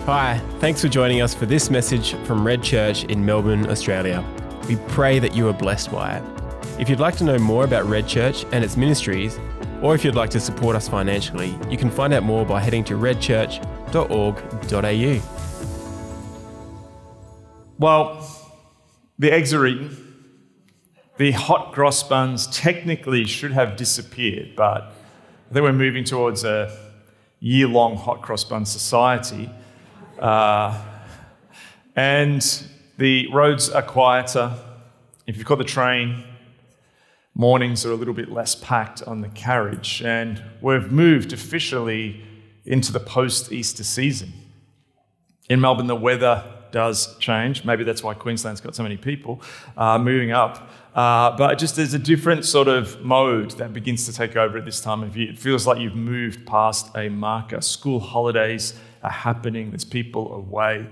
Hi, thanks for joining us for this message from Red Church in Melbourne, Australia. We pray that you are blessed by it. If you'd like to know more about Red Church and its ministries, or if you'd like to support us financially, you can find out more by heading to redchurch.org.au. Well, the eggs are eaten. The hot cross buns technically should have disappeared, but I think we're moving towards a year-long hot cross bun society. And the roads are quieter. If you've got the train, mornings are a little bit less packed on the carriage. And we've moved officially into the post-Easter season. In Melbourne, the weather does change. Maybe that's why Queensland's got so many people moving up. But just there's a different sort of mode that begins to take over at this time of year. It feels like you've moved past a marker. School holidays are happening. There's people away.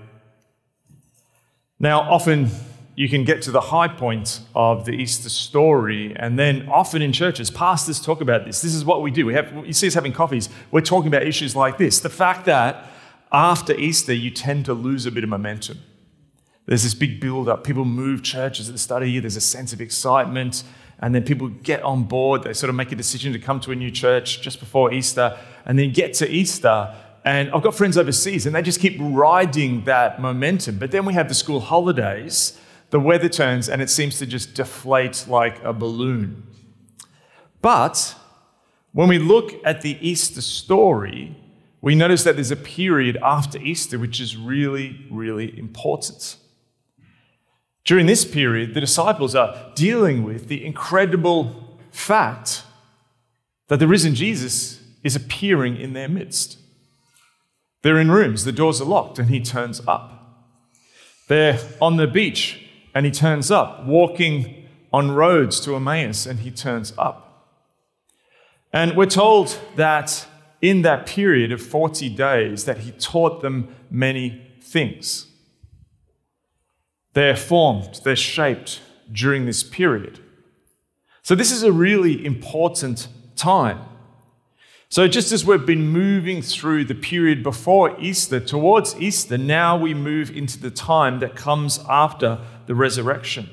Now, often you can get to the high point of the Easter story, and then often in churches, pastors talk about this. This is what we do. You see us having coffees. We're talking about issues like this. The fact that after Easter, you tend to lose a bit of momentum. There's this big build-up. People move churches at the start of the year. There's a sense of excitement, and then people get on board. They sort of make a decision to come to a new church just before Easter, and then get to Easter. And I've got friends overseas, and they just keep riding that momentum. But then we have the school holidays, the weather turns, and it seems to just deflate like a balloon. But when we look at the Easter story, we notice that there's a period after Easter which is really, really important. During this period, the disciples are dealing with the incredible fact that the risen Jesus is appearing in their midst. They're in rooms, the doors are locked, and he turns up. They're on the beach, and he turns up, walking on roads to Emmaus, and he turns up. And we're told that in that period of 40 days that he taught them many things. They're formed, they're shaped during this period. So this is a really important time. So just as we've been moving through the period before Easter, towards Easter, now we move into the time that comes after the resurrection.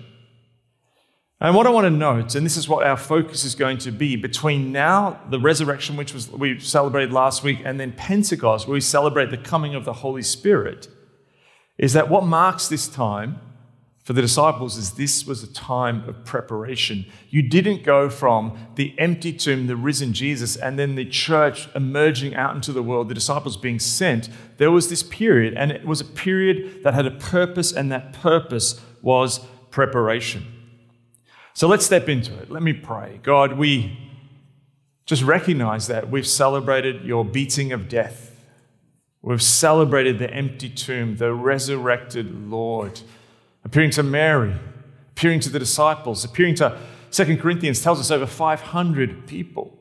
And what I want to note, and this is what our focus is going to be, between now, the resurrection, which we celebrated last week, and then Pentecost, where we celebrate the coming of the Holy Spirit, is that what marks this time for the disciples is this was a time of preparation. You didn't go from the empty tomb, the risen Jesus, and then the church emerging out into the world, the disciples being sent. There was this period, and it was a period that had a purpose, and that purpose was preparation. So let's step into it. Let me pray. God, we just recognize that we've celebrated your beating of death. We've celebrated the empty tomb, the resurrected Lord, appearing to Mary, appearing to the disciples, appearing to 2 Corinthians tells us over 500 people.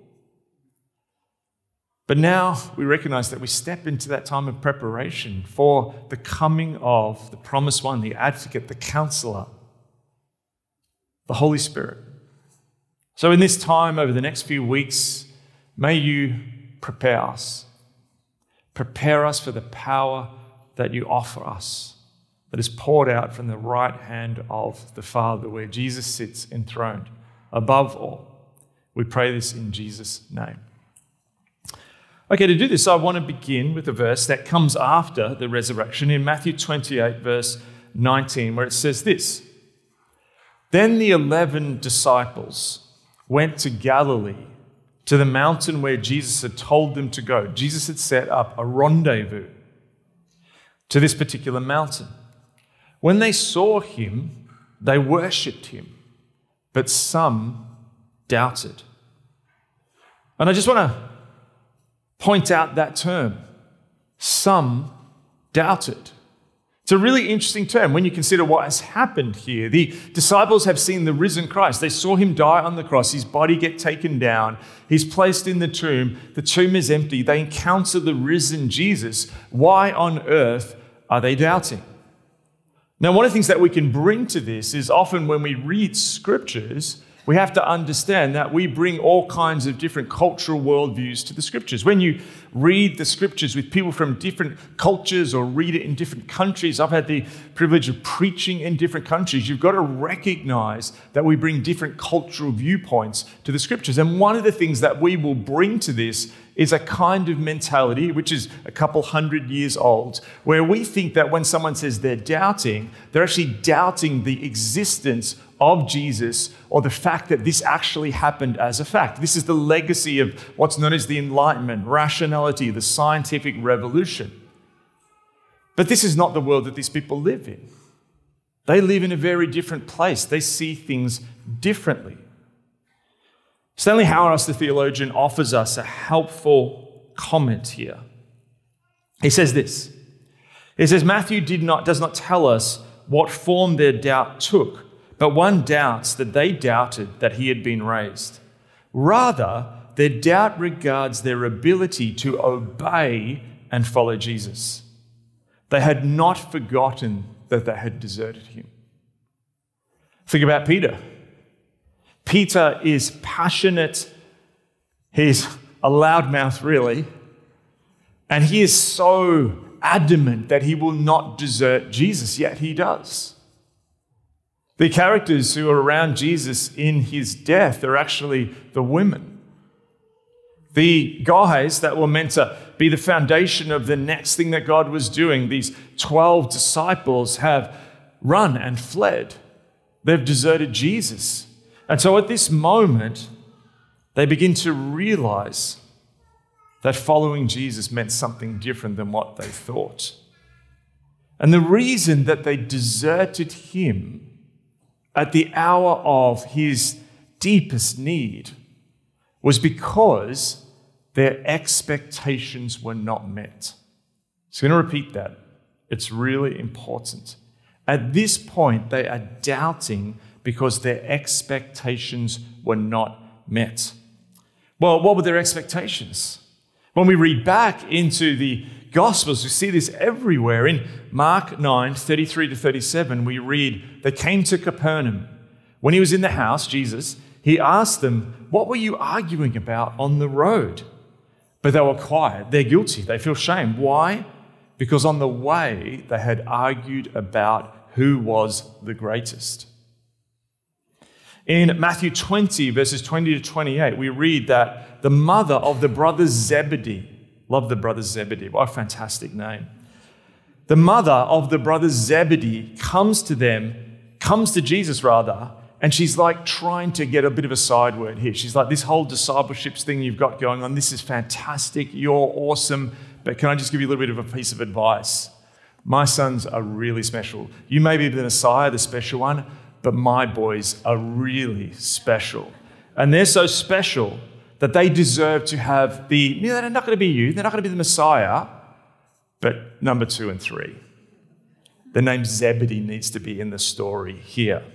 But now we recognize that we step into that time of preparation for the coming of the promised one, the advocate, the counselor, the Holy Spirit. So in this time, over the next few weeks, may you prepare us. Prepare us for the power that you offer us, that is poured out from the right hand of the Father, where Jesus sits enthroned above all. We pray this in Jesus' name. Okay, to do this, I want to begin with a verse that comes after the resurrection in Matthew 28, verse 19, where it says this: Then the 11 disciples went to Galilee, to the mountain where Jesus had told them to go. Jesus had set up a rendezvous to this particular mountain. When they saw him, they worshipped him, but some doubted. And I just want to point out that term, some doubted. It's a really interesting term when you consider what has happened here. The disciples have seen the risen Christ. They saw him die on the cross, his body get taken down. He's placed in the tomb is empty. They encounter the risen Jesus. Why on earth are they doubting? Now, one of the things that we can bring to this is often when we read scriptures, we have to understand that we bring all kinds of different cultural worldviews to the scriptures. When you read the scriptures with people from different cultures or read it in different countries, I've had the privilege of preaching in different countries, you've got to recognize that we bring different cultural viewpoints to the scriptures. And one of the things that we will bring to this is a kind of mentality, which is a couple hundred years old, where we think that when someone says they're actually doubting the existence of Jesus or the fact that this actually happened as a fact. This is the legacy of what's known as the Enlightenment, rationality, the scientific revolution. But this is not the world that these people live in. They live in a very different place. They see things differently. Stanley Hauerwas, the theologian, offers us a helpful comment here. He says this. He says, Matthew does not tell us what form their doubt took, but one doubts that they doubted that he had been raised. Rather, their doubt regards their ability to obey and follow Jesus. They had not forgotten that they had deserted him. Think about Peter. Peter is passionate. He's a loudmouth, really. And he is so adamant that he will not desert Jesus, yet he does. The characters who are around Jesus in his death are actually the women. The guys that were meant to be the foundation of the next thing that God was doing, these 12 disciples, have run and fled. They've deserted Jesus. And so at this moment, they begin to realize that following Jesus meant something different than what they thought. And the reason that they deserted him at the hour of his deepest need was because their expectations were not met. So I'm going to repeat that. It's really important. At this point, they are doubting because their expectations were not met. Well, what were their expectations? When we read back into the Gospels, we see this everywhere. In Mark 9, 33 to 37, we read, they came to Capernaum. When he was in the house, Jesus, he asked them, what were you arguing about on the road? But they were quiet. They're guilty. They feel shame. Why? Because on the way, they had argued about who was the greatest. In Matthew 20, verses 20 to 28, we read that the mother of the brothers Zebedee, love the brothers Zebedee, what a fantastic name. The mother of the brothers Zebedee comes to Jesus, and she's like trying to get a bit of a side word here. She's like, this whole discipleships thing you've got going on, this is fantastic, you're awesome, but can I just give you a little bit of a piece of advice? My sons are really special. You may be the Messiah, the special one, but my boys are really special. And they're so special that they deserve to have they're not going to be you, they're not going to be the Messiah, but number 2 and 3. The name Zebedee needs to be in the story here.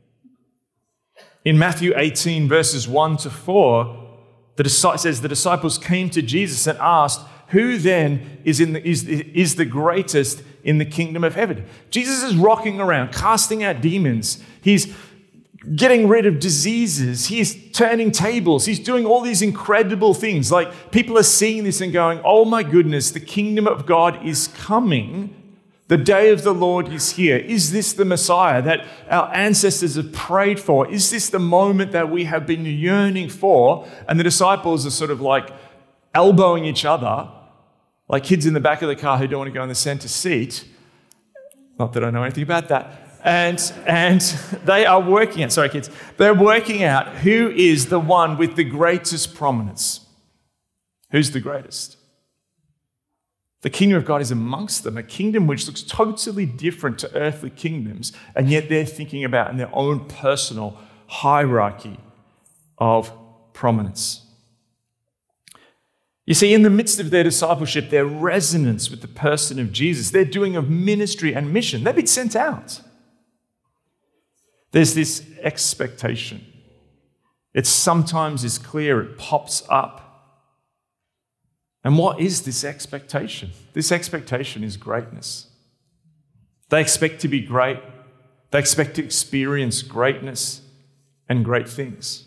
In Matthew 18, verses 1 to 4, it says the disciples came to Jesus and asked, who then is the greatest in the kingdom of heaven? Jesus is rocking around, casting out demons. He's getting rid of diseases. He's turning tables. He's doing all these incredible things. Like, people are seeing this and going, oh my goodness, the kingdom of God is coming. The day of the Lord is here. Is this the Messiah that our ancestors have prayed for? Is this the moment that we have been yearning for? And the disciples are sort of like elbowing each other, like kids in the back of the car who don't want to go in the center seat. Not that I know anything about that. And they are working out, they're working out who is the one with the greatest prominence. Who's the greatest? The kingdom of God is amongst them, a kingdom which looks totally different to earthly kingdoms, and yet they're thinking about in their own personal hierarchy of prominence. You see, in the midst of their discipleship, their resonance with the person of Jesus, they're doing a ministry and mission. They've been sent out. There's this expectation. It sometimes is clear, it pops up. And what is this expectation? This expectation is greatness. They expect to be great. They expect to experience greatness. and great things.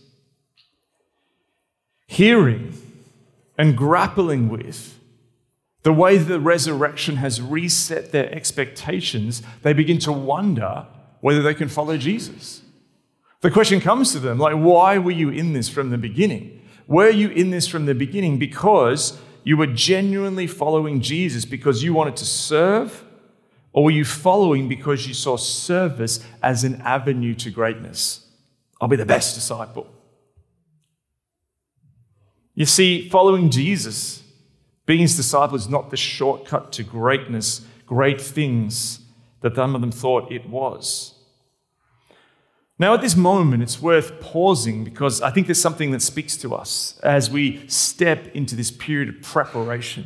Hearing and grappling with the way the resurrection has reset their expectations, they begin to wonder whether they can follow Jesus. The question comes to them, like, why were you in this from the beginning? Were you in this from the beginning because you were genuinely following Jesus because you wanted to serve? Or were you following because you saw service as an avenue to greatness? I'll be the best disciple. You see, following Jesus, being his disciple, is not the shortcut to greatness, great things that some of them thought it was. Now, at this moment, it's worth pausing because I think there's something that speaks to us as we step into this period of preparation.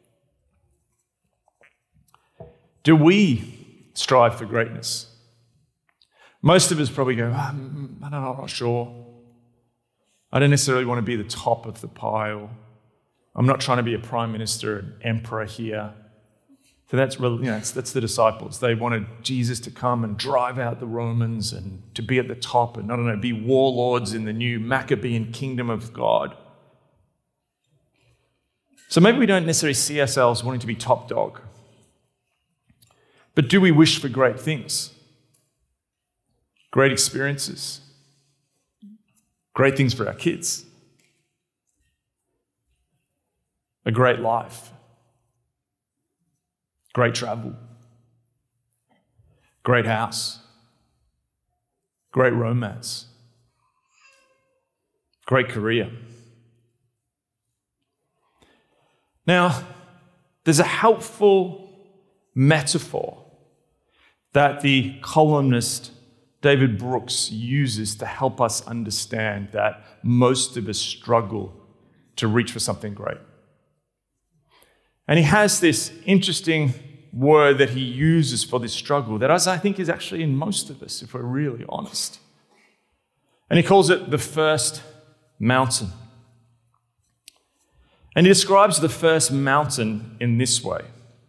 Do we strive for greatness? Most of us probably go, I'm not sure. I don't necessarily want to be the top of the pile. I'm not trying to be a prime minister, an emperor here. So that's the disciples. They wanted Jesus to come and drive out the Romans and to be at the top and, be warlords in the new Maccabean kingdom of God. So maybe we don't necessarily see ourselves wanting to be top dog. But do we wish for great things? Great experiences? Great things for our kids? A great life? Great travel? Great house? Great romance? Great career? Now, there's a helpful metaphor that the columnist David Brooks uses to help us understand that most of us struggle to reach for something great. And he has this interesting word that he uses for this struggle that I think is actually in most of us, if we're really honest. And he calls it the first mountain. And he describes the first mountain in this way.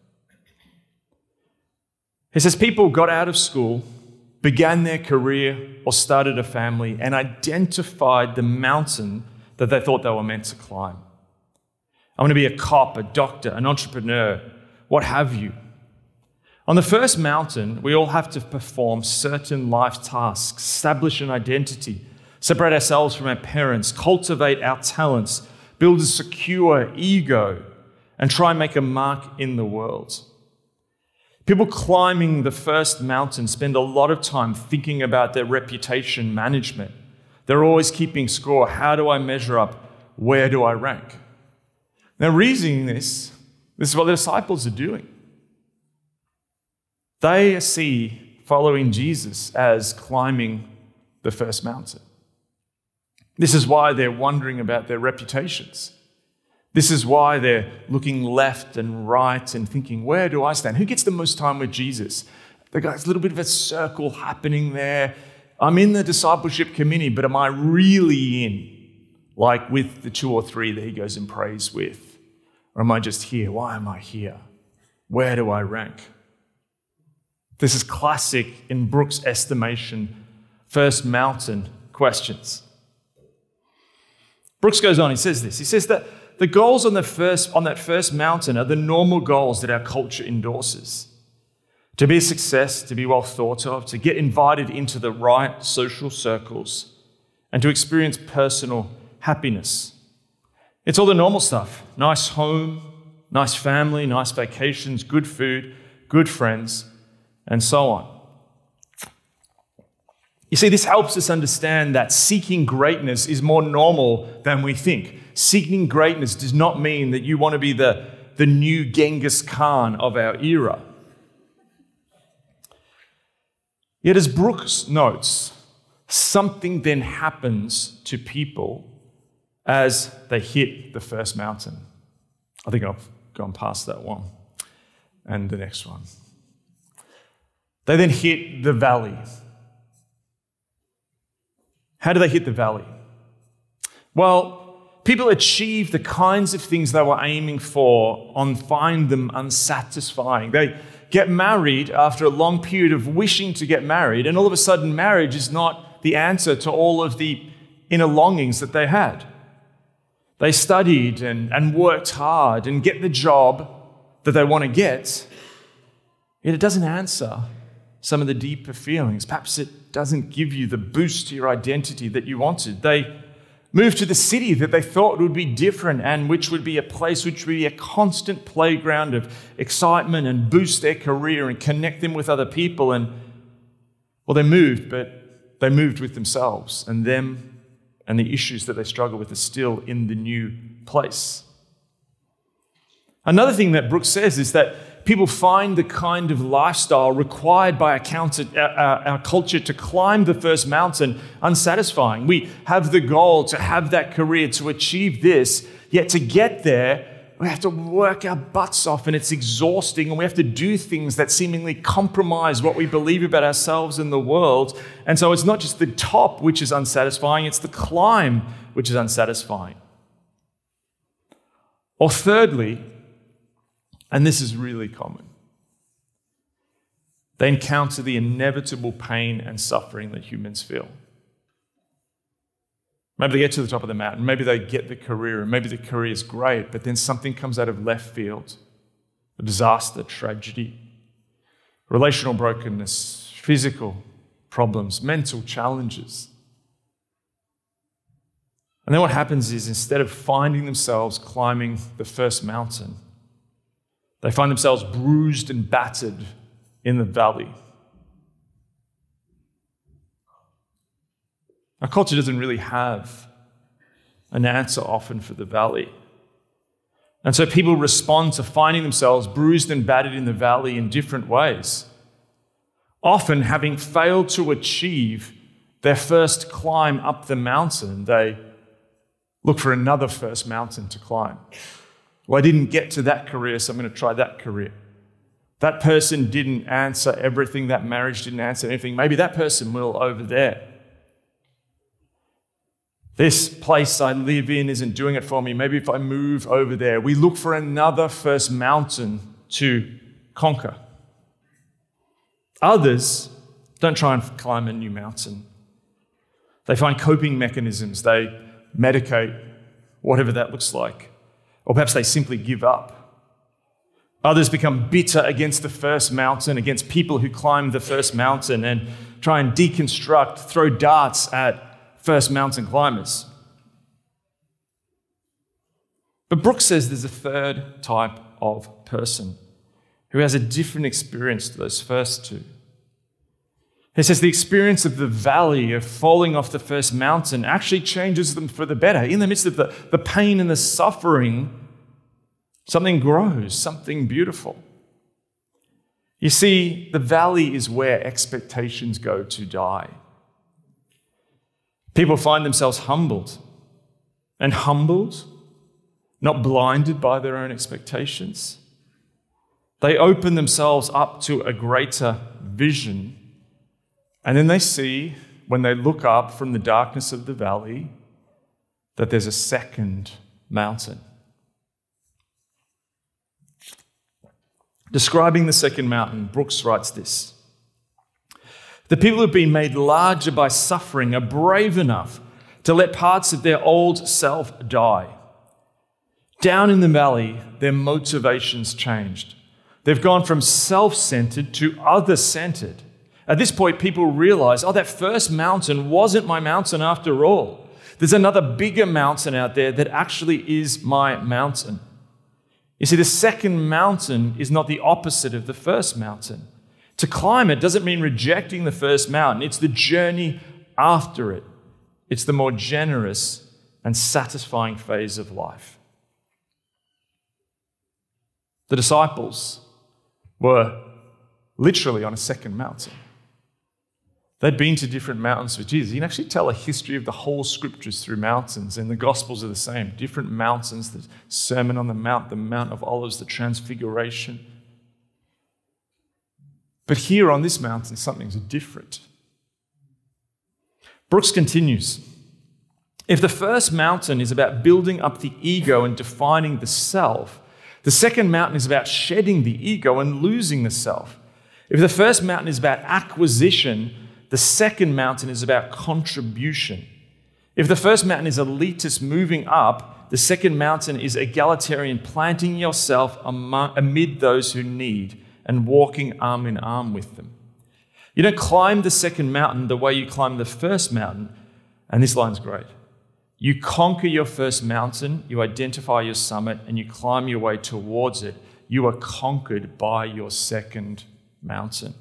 He says people got out of school, began their career or started a family, and identified the mountain that they thought they were meant to climb. I want to be a cop, a doctor, an entrepreneur, what have you. On the first mountain, we all have to perform certain life tasks, establish an identity, separate ourselves from our parents, cultivate our talents, build a secure ego, and try and make a mark in the world. People climbing the first mountain spend a lot of time thinking about their reputation management. They're always keeping score. How do I measure up? Where do I rank? Now, reasoning this is what the disciples are doing. They see following Jesus as climbing the first mountain. This is why they're wondering about their reputations. This is why they're looking left and right and thinking, where do I stand? Who gets the most time with Jesus? There's a little bit of a circle happening there. I'm in the discipleship community, but am I really in? Like with the 2 or 3 that he goes and prays with? Or am I just here? Why am I here? Where do I rank? This is classic in Brooks' estimation, first mountain questions. Brooks goes on, he says this. He says that the goals on that first mountain are the normal goals that our culture endorses. To be a success, to be well thought of, to get invited into the right social circles, and to experience personal happiness. It's all the normal stuff. Nice home, nice family, nice vacations, good food, good friends, and so on. You see, this helps us understand that seeking greatness is more normal than we think. Seeking greatness does not mean that you want to be the new Genghis Khan of our era. Yet as Brooks notes, something then happens to people as they hit the first mountain. I think I've gone past that one. And the next one. They then hit the valley. How do they hit the valley? Well, people achieve the kinds of things they were aiming for and find them unsatisfying. They get married after a long period of wishing to get married, and all of a sudden marriage is not the answer to all of the inner longings that they had. They studied and worked hard and get the job that they want to get, yet it doesn't answer some of the deeper feelings. Perhaps it doesn't give you the boost to your identity that you wanted. They moved to the city that they thought would be different and which would be a place which would be a constant playground of excitement and boost their career and connect them with other people. And, well, they moved, but they moved with themselves, and them and the issues that they struggle with are still in the new place. Another thing that Brooks says is that people find the kind of lifestyle required by our culture to climb the first mountain unsatisfying. We have the goal to have that career, to achieve this, yet to get there, we have to work our butts off, and it's exhausting, and we have to do things that seemingly compromise what we believe about ourselves and the world. And so it's not just the top which is unsatisfying, it's the climb which is unsatisfying. Or thirdly, and this is really common, they encounter the inevitable pain and suffering that humans feel. Maybe they get to the top of the mountain, maybe they get the career, and maybe the career is great, but then something comes out of left field, a disaster, tragedy, relational brokenness, physical problems, mental challenges. And then what happens is, instead of finding themselves climbing the first mountain, they find themselves bruised and battered in the valley. Our culture doesn't really have an answer often for the valley. And so people respond to finding themselves bruised and battered in the valley in different ways. Often, having failed to achieve their first climb up the mountain, they look for another first mountain to climb. Well, I didn't get to that career, so I'm going to try that career. That person didn't answer everything. That marriage didn't answer anything. Maybe that person will over there. This place I live in isn't doing it for me. Maybe if I move over there. We look for another first mountain to conquer. Others don't try and climb a new mountain. They find coping mechanisms. They medicate, whatever that looks like. Or perhaps they simply give up. Others become bitter against the first mountain, against people who climb the first mountain, and try and deconstruct, throw darts at first mountain climbers. But Brooks says there's a third type of person who has a different experience to those first two. He says the experience of the valley, of falling off the first mountain, actually changes them for the better. In the midst of the pain and the suffering, something grows, something beautiful. You see, the valley is where expectations go to die. People find themselves humbled, not blinded by their own expectations. They open themselves up to a greater vision, and then they see, when they look up from the darkness of the valley, that there's a second mountain. Describing the second mountain, Brooks writes this: the people who've been made larger by suffering are brave enough to let parts of their old self die. Down in the valley, their motivations changed. They've gone from self-centered to other-centered. At this point, people realize, that first mountain wasn't my mountain after all. There's another bigger mountain out there that actually is my mountain. You see, the second mountain is not the opposite of the first mountain. To climb it doesn't mean rejecting the first mountain. It's the journey after it. It's the more generous and satisfying phase of life. The disciples were literally on a second mountain. They'd been to different mountains with Jesus. You can actually tell a history of the whole scriptures through mountains, and the Gospels are the same. Different mountains, the Sermon on the Mount of Olives, the Transfiguration. But here on this mountain, something's different. Brooks continues, if the first mountain is about building up the ego and defining the self, the second mountain is about shedding the ego and losing the self. If the first mountain is about acquisition, The second mountain is about contribution. If the first mountain is elitist moving up, the second mountain is egalitarian, planting yourself amid those who need and walking arm in arm with them. You don't climb the second mountain the way you climb the first mountain. And this line's great. You conquer your first mountain, you identify your summit, and you climb your way towards it. You are conquered by your second mountain.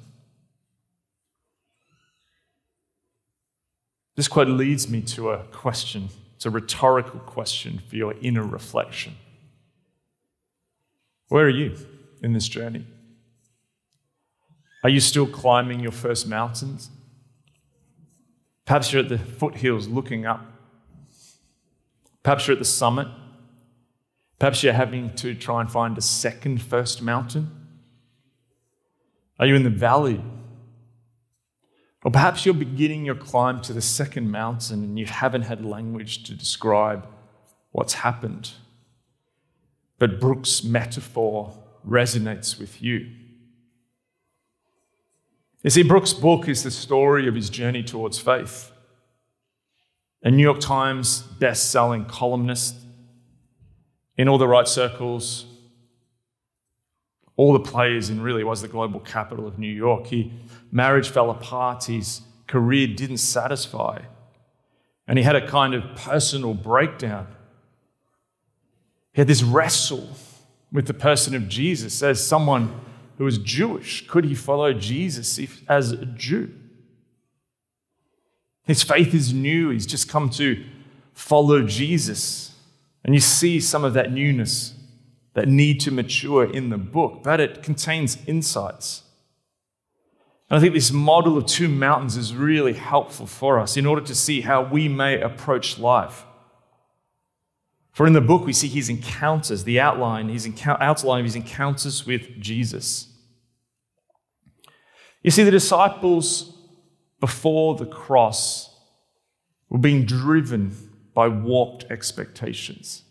This quote leads me to a question. It's a rhetorical question for your inner reflection. Where are you in this journey? Are you still climbing your first mountains? Perhaps you're at the foothills looking up. Perhaps you're at the summit. Perhaps you're having to try and find a second first mountain. Are you in the valley? Or perhaps you're beginning your climb to the second mountain and you haven't had language to describe what's happened. But Brooks' metaphor resonates with you. You see, Brooks' book is the story of his journey towards faith. A New York Times best-selling columnist, in all the right circles, all the players in really was the global capital of New York. Marriage fell apart, his career didn't satisfy, and he had a kind of personal breakdown. He had this wrestle with the person of Jesus as someone who was Jewish. Could he follow Jesus as a Jew? His faith is new. He's just come to follow Jesus. And you see some of that newness, that need to mature in the book, but it contains insights. And I think this model of two mountains is really helpful for us in order to see how we may approach life. For in the book, we see his encounters, the outline of his encounters with Jesus. You see, the disciples before the cross were being driven by warped expectations.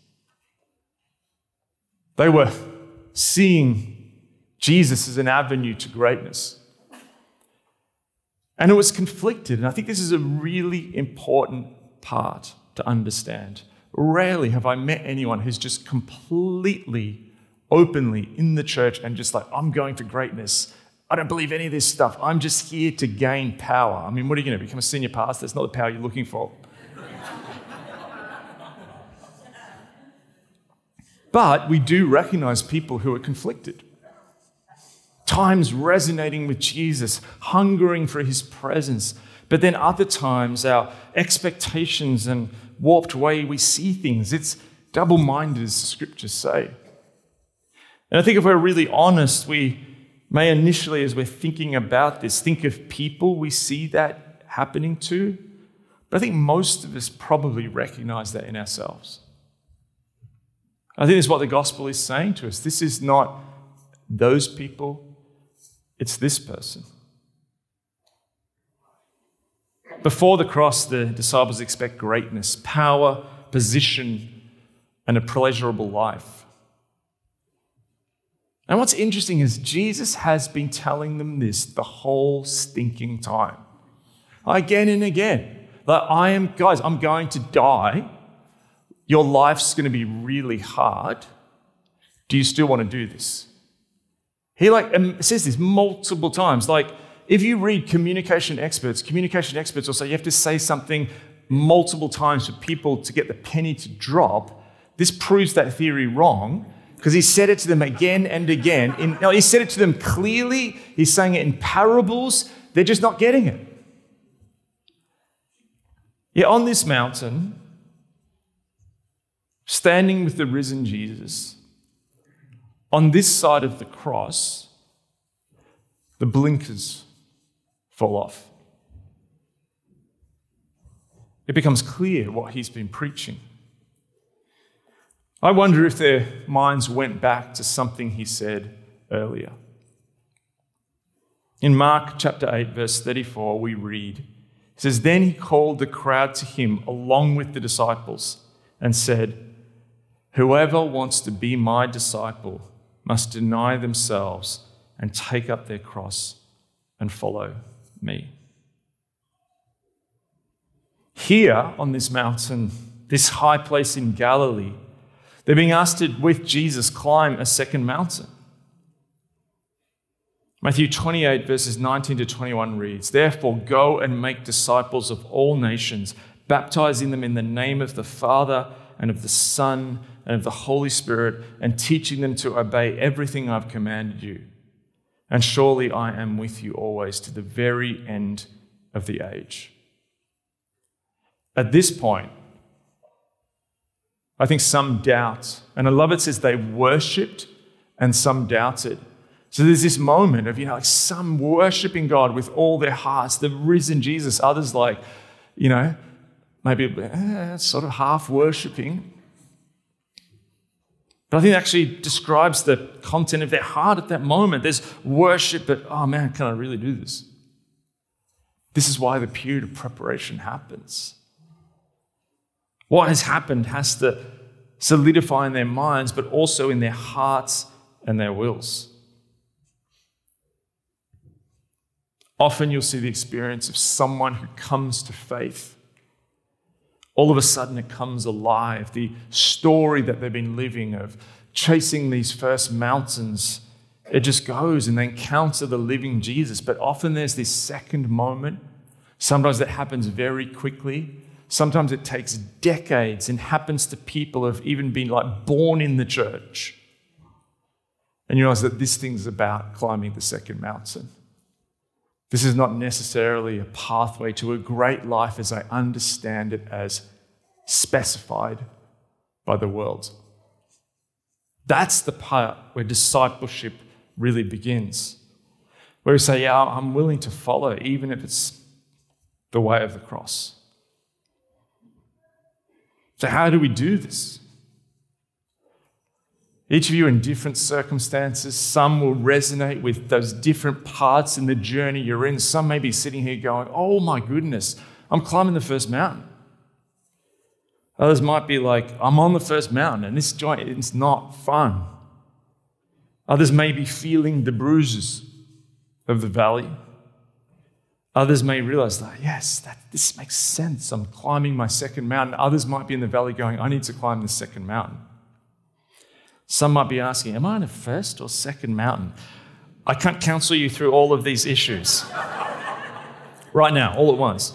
They were seeing Jesus as an avenue to greatness. And it was conflicted. And I think this is a really important part to understand. Rarely have I met anyone who's just completely, openly in the church and just like, I'm going for greatness. I don't believe any of this stuff. I'm just here to gain power. I mean, what are you going to become a senior pastor? That's not the power you're looking for. But we do recognize people who are conflicted. Times resonating with Jesus, hungering for his presence. But then other times our expectations and warped way we see things, it's double-minded, as the scriptures say. And I think if we're really honest, we may initially, as we're thinking about this, think of people we see that happening to. But I think most of us probably recognize that in ourselves. I think this is what the gospel is saying to us. This is not those people, it's this person. Before the cross, the disciples expect greatness, power, position, and a pleasurable life. And what's interesting is Jesus has been telling them this the whole stinking time. Again and again. Like, I'm going to die. Your life's going to be really hard. Do you still want to do this? He says this multiple times. Like, if you read communication experts will say you have to say something multiple times for people to get the penny to drop. This proves that theory wrong because he said it to them again and again. He said it to them clearly. He's saying it in parables. They're just not getting it. Yet on this mountain, standing with the risen Jesus, on this side of the cross, the blinkers fall off. It becomes clear what he's been preaching. I wonder if their minds went back to something he said earlier. In Mark chapter 8, verse 34, we read, it says, "Then he called the crowd to him along with the disciples and said, 'Whoever wants to be my disciple must deny themselves and take up their cross and follow me.'" Here on this mountain, this high place in Galilee, they're being asked to, with Jesus, climb a second mountain. Matthew 28 verses 19 to 21 reads, "Therefore go and make disciples of all nations, baptizing them in the name of the Father and of the Son and of the Holy Spirit, and teaching them to obey everything I've commanded you. And surely I am with you always to the very end of the age." At this point, I think some doubt, and I love it says they worshipped and some doubted. So there's this moment of, like some worshiping God with all their hearts, the risen Jesus, others like, maybe sort of half worshipping. But I think it actually describes the content of their heart at that moment. There's worship, but, oh man, can I really do this? This is why the period of preparation happens. What has happened has to solidify in their minds, but also in their hearts and their wills. Often you'll see the experience of someone who comes to faith. All of a sudden it comes alive. The story that they've been living of chasing these first mountains, it just goes and they encounter the living Jesus. But often there's this second moment. Sometimes that happens very quickly. Sometimes it takes decades and happens to people who have even been born in the church. And you realize that this thing's about climbing the second mountain. This is not necessarily a pathway to a great life as I understand it as specified by the world. That's the part where discipleship really begins. Where we say, yeah, I'm willing to follow, even if it's the way of the cross. So how do we do this? Each of you in different circumstances, some will resonate with those different parts in the journey you're in. Some may be sitting here going, oh my goodness, I'm climbing the first mountain. Others might be like, I'm on the first mountain and this joint, it's not fun. Others may be feeling the bruises of the valley. Others may realize that, yes, this makes sense. I'm climbing my second mountain. Others might be in the valley going, I need to climb the second mountain. Some might be asking, am I on a first or second mountain? I can't counsel you through all of these issues right now, all at once.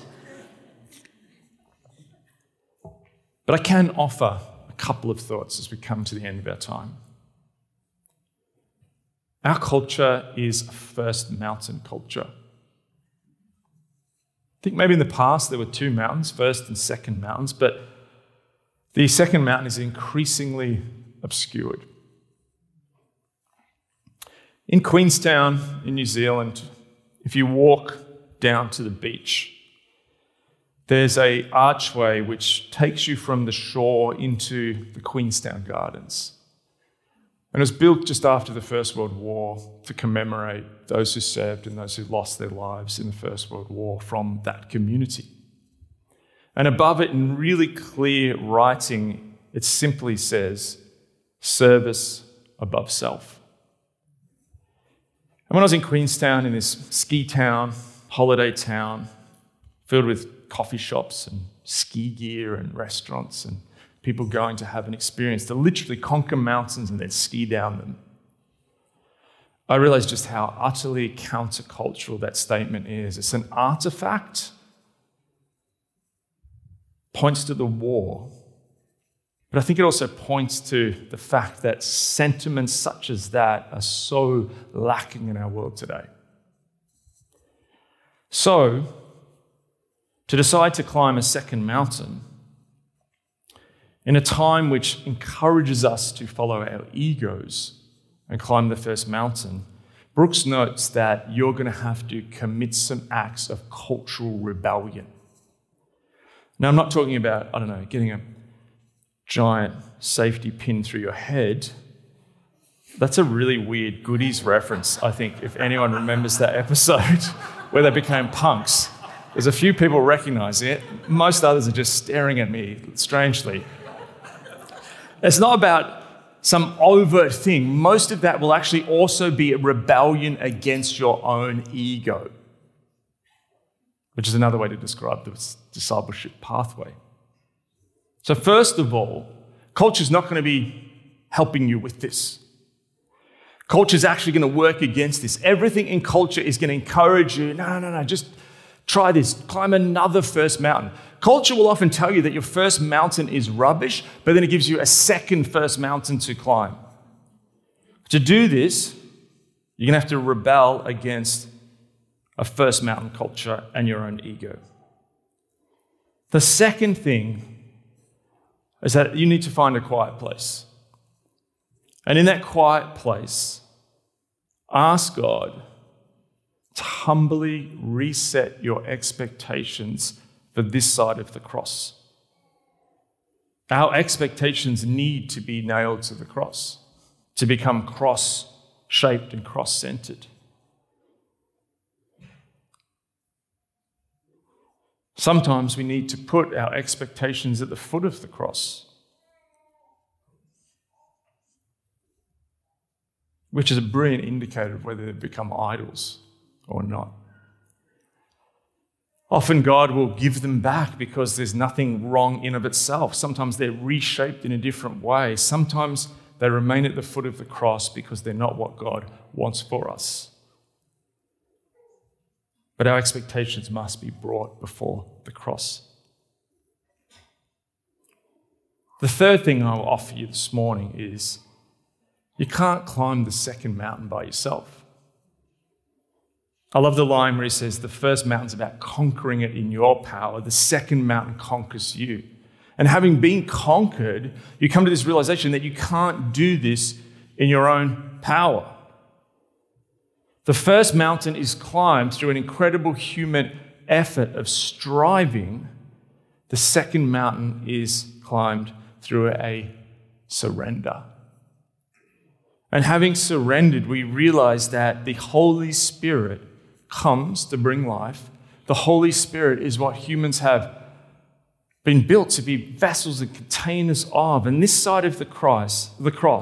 But I can offer a couple of thoughts as we come to the end of our time. Our culture is a first mountain culture. I think maybe in the past there were two mountains, first and second mountains, but the second mountain is increasingly obscured. In Queenstown, in New Zealand, if you walk down to the beach, there's an archway which takes you from the shore into the Queenstown Gardens. And it was built just after the First World War to commemorate those who served and those who lost their lives in the First World War from that community. And above it, in really clear writing, it simply says, service above self. And when I was in Queenstown, in this ski town, holiday town, filled with coffee shops and ski gear and restaurants and people going to have an experience to literally conquer mountains and then ski down them, I realized just how utterly countercultural that statement is. It's an artifact, points to the war, but I think it also points to the fact that sentiments such as that are so lacking in our world today. So, to decide to climb a second mountain in a time which encourages us to follow our egos and climb the first mountain, Brooks notes that you're going to have to commit some acts of cultural rebellion. Now, I'm not talking about, getting a giant safety pin through your head. That's a really weird Goodies reference, I think, if anyone remembers that episode where they became punks. There's a few people recognizing it. Most others are just staring at me strangely. It's not about some overt thing. Most of that will actually also be a rebellion against your own ego, which is another way to describe discipleship pathway. So first of all, culture's not going to be helping you with this. Culture's actually going to work against this. Everything in culture is going to encourage you, no, just try this, climb another first mountain. Culture will often tell you that your first mountain is rubbish, but then it gives you a second first mountain to climb. To do this, you're going to have to rebel against a first mountain culture and your own ego. The second thing is that you need to find a quiet place. And in that quiet place, ask God to humbly reset your expectations for this side of the cross. Our expectations need to be nailed to the cross, to become cross-shaped and cross-centered. Sometimes we need to put our expectations at the foot of the cross, which is a brilliant indicator of whether they become idols or not. Often God will give them back because there's nothing wrong in of itself. Sometimes they're reshaped in a different way. Sometimes they remain at the foot of the cross because they're not what God wants for us. But our expectations must be brought before the cross. The third thing I will offer you this morning is you can't climb the second mountain by yourself. I love the line where he says the first mountain's about conquering it in your power. The second mountain conquers you. And having been conquered, you come to this realization that you can't do this in your own power. The first mountain is climbed through an incredible human effort of striving. The second mountain is climbed through a surrender. And having surrendered, we realize that the Holy Spirit comes to bring life. The Holy Spirit is what humans have been built to be vessels and containers of. And this side of the cross,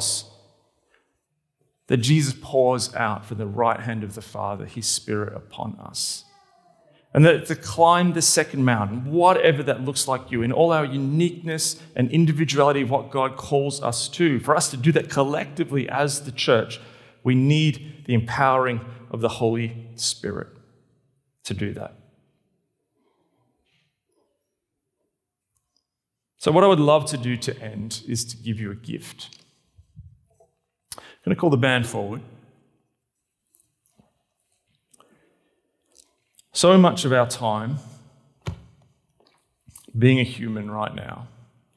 that Jesus pours out from the right hand of the Father, his Spirit upon us. And that to climb the second mountain, whatever that looks like you, in all our uniqueness and individuality of what God calls us to, for us to do that collectively as the church, we need the empowering of the Holy Spirit to do that. So what I would love to do to end is to give you a gift. I'm going to call the band forward. So much of our time, being a human right now,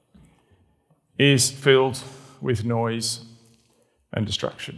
is filled with noise and distraction.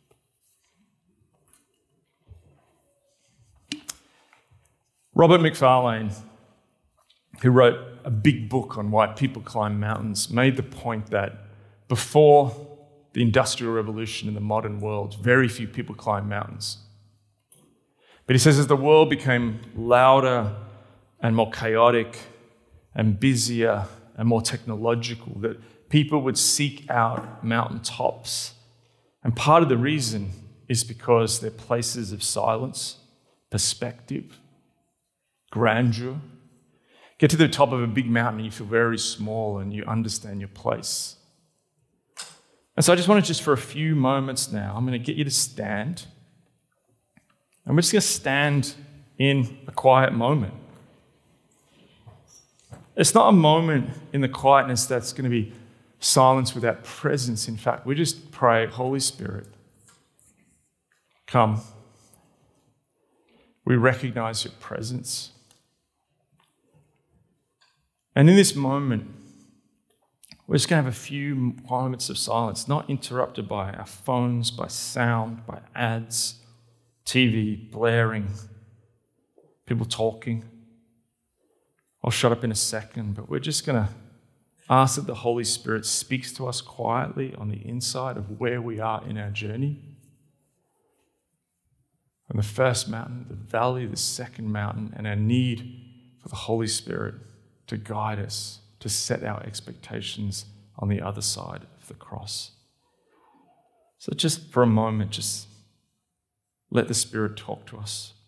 Robert Macfarlane, who wrote a big book on why people climb mountains, made the point that before the Industrial Revolution in the modern world, very few people climbed mountains. But he says as the world became louder and more chaotic and busier and more technological, that people would seek out mountaintops. And part of the reason is because they're places of silence, perspective, grandeur. Get to the top of a big mountain and you feel very small and you understand your place. And so I just want to just for a few moments now, I'm going to get you to stand. And we're just going to stand in a quiet moment. It's not a moment in the quietness that's going to be silence without presence. In fact, we just pray, Holy Spirit, come. We recognize your presence. And in this moment, we're just going to have a few moments of silence, not interrupted by our phones, by sound, by ads, TV blaring, people talking. I'll shut up in a second, but we're just going to ask that the Holy Spirit speaks to us quietly on the inside of where we are in our journey. And the first mountain, the valley, the second mountain, and our need for the Holy Spirit to guide us, to set our expectations on the other side of the cross. So just for a moment, just let the Spirit talk to us.